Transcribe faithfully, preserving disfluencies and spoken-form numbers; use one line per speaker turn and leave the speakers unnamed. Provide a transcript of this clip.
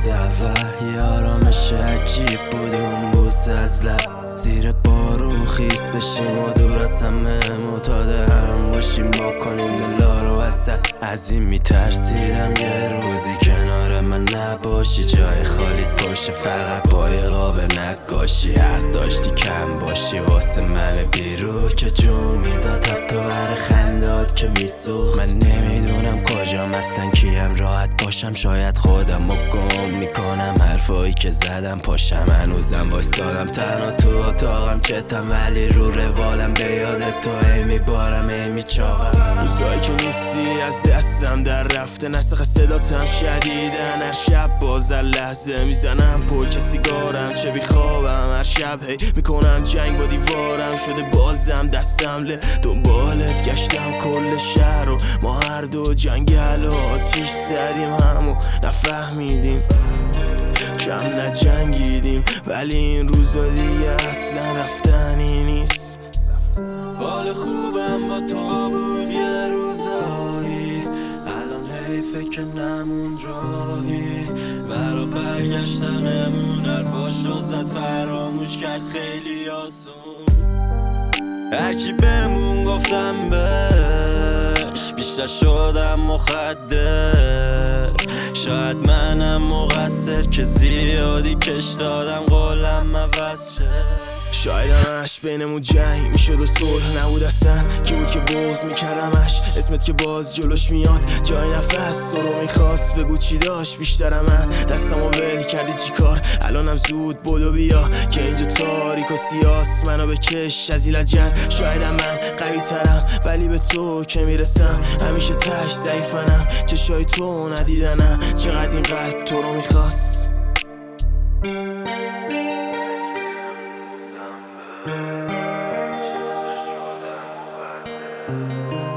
روز اول یه آرامش عجیب بود اون بوس از لب زیر بارون خیس بشیم و دور از همه معتاد هم باشیم با کنیم دلا رو وسط از این میترسیدم یه روزی کنار من نباشی جای خالیت باشه فقط با یه قاب نقاشی حق داشتی کم باشی واسه من بیرو که جون میداد حتی بر خندات که میسوخت من نمیدونم کجام اصلا کیم راحت باشم شاید خودم رو گم میکنم حرفایی که زدم پاشم هنوزم وایستادم تنها تو اتاقم چتم ولی رو روالم به یاد تو ای میبارم ای میچاقم روزایی که نیستی از دستم در رفته نسخ صداتم شدیدن هر شب باز در لحظه میزنم پوک سیگارم چه بیخوابم هر شب هی میکنم جنگ با دیوارم شده بازم دستم له دنبالت گشتم کل شهر و ما هر دو جنگل و آتیش زدیم همو نفهمیدیم کم نجنگیدیم ولی این روزا دیگه اصلا رفتنی نیست حال خوبم با تو بود یه روزایی الان حیفه که نمون راهی برا برگشتنمون حرفاش رو زد فراموش کرد خیلی آسون هرچی بهمون گفتم بهش بیشتر شدم مخدر شاید منم مقصر که زیادی کش دادم قولم عوض شه شاید همش بینمون جنگ میشد و صلح نبود اصلا کی بود که بغض میکردمش اسمت که باز جلوش میاد جای نفس تو رو میخواست بگو چی داشت بیشتر من دستمو ول کردی چی کار الانم زود بدو بیا که اینجا تاریک و سیاس منو بکش از این لجن شایدم من قوی ترم ولی به تو که میرسم همیشه تش ضعیفنم چشای تو ندیدنم چقدر این قلب تو رو میخواست
Thank you.